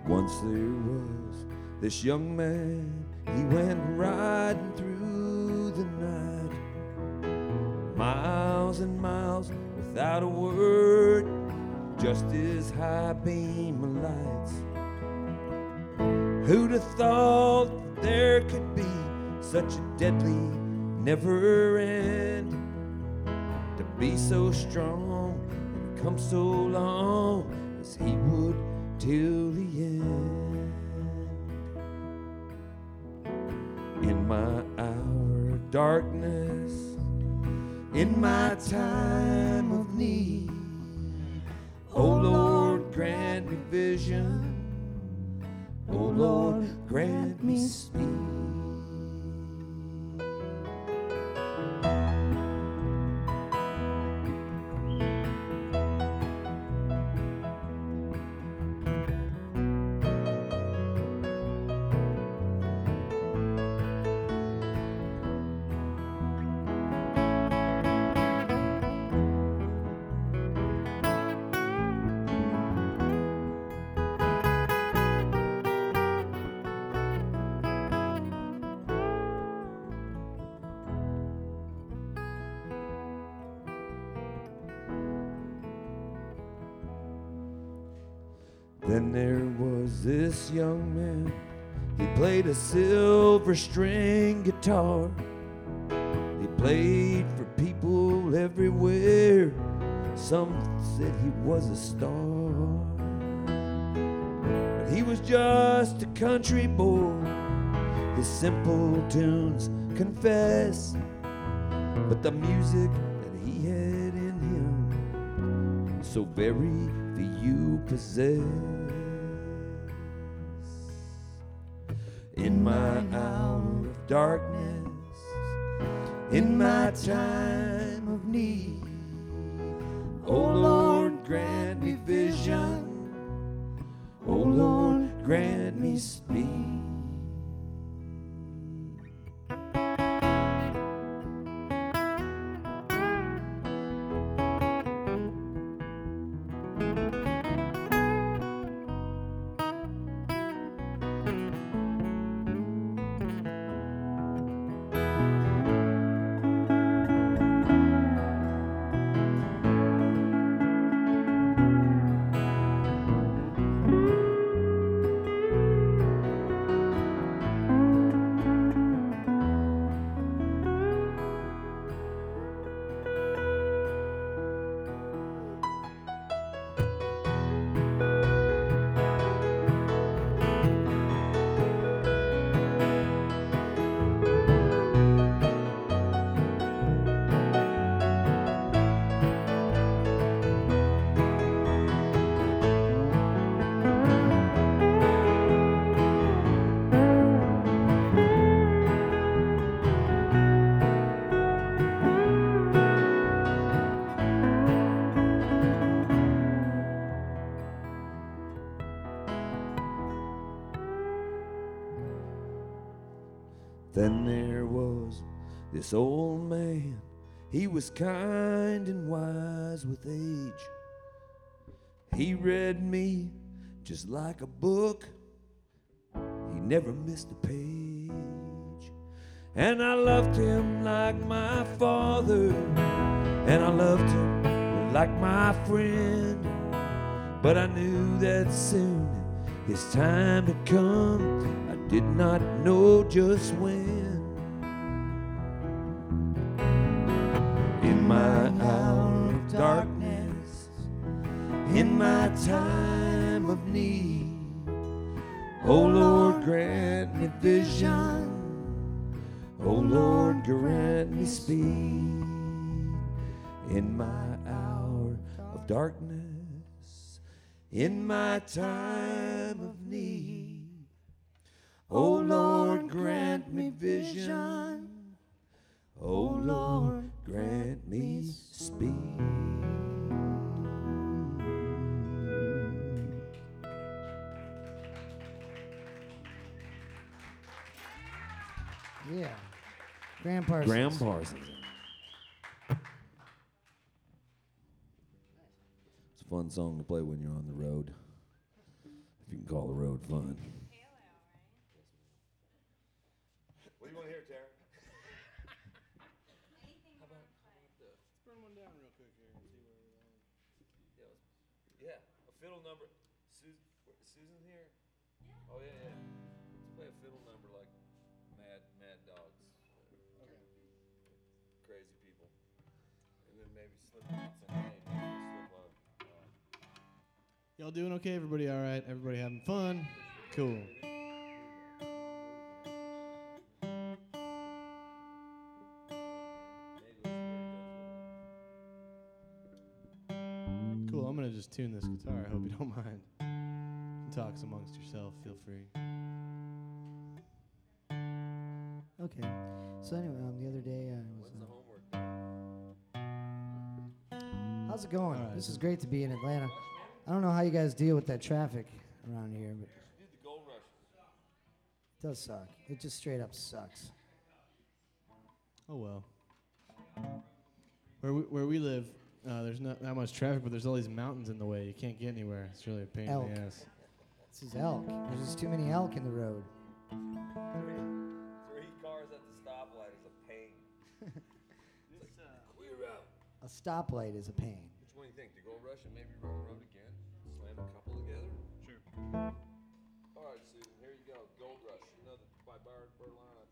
Once there was this young man, he went riding through the night, miles and miles without a word, just his high beam of lights. Who'd have thought there could be such a deadly never end, to be so strong and come so long as he would till the end. In my hour of darkness, in my time of need, oh Lord, grant me vision, oh Lord, grant me speed. Then there was this young man, he played a silver string guitar. He played for people everywhere, some said he was a star. But he was just a country boy, his simple tunes confess, but the music that he had in him, so very few possess. In my hour of darkness, in my time of need, oh Lord, grant me vision, oh Lord, grant me speed. Then there was this old man, he was kind and wise with age. He read me just like a book, he never missed a page. And I loved him like my father, and I loved him like my friend. But I knew that soon his time had come, I did not know just when. In my hour of darkness, in my time of need, oh Lord, grant me vision, oh Lord, grant me speed. In my hour of darkness, in my time of need, oh Lord, grant me vision, oh Lord, grant me speed. Yeah. Graham Parsons. Graham Parsons. It's a fun song to play when you're on the road. If you can call the road fun. What do you want to hear, Tara? Let's burn one down real quick here and see where we're going. Yeah, a fiddle number. Susan's here? Yeah. Oh, yeah. Let's play a fiddle number like Mad Dogs. Okay. Crazy people. And then maybe slip on some name. Slip on. Y'all doing okay? Everybody all right? Everybody having fun? Cool. Cool, I'm gonna just tune this guitar. I hope you don't mind. You can talk amongst yourself, feel free. Okay. So anyway, the other day I was. When's the homework? How's it going? All right. This is great to be in Atlanta. I don't know how you guys deal with that traffic around here, but Dude, the Gold Rush. it does suck. It just straight up sucks. Oh well. Where we live, there's not that much traffic, but there's all these mountains in the way. You can't get anywhere. It's really a pain Elk. in the ass. This is elk. There's just too many elk in the road. Three cars at the stoplight is a pain. Clear out. A stoplight is a pain. Which one do you think? The Gold Rush and maybe Road Road again? Slam a couple together? Sure. All right, Susan, here you go. Gold Rush. You know, by Byron Berline, I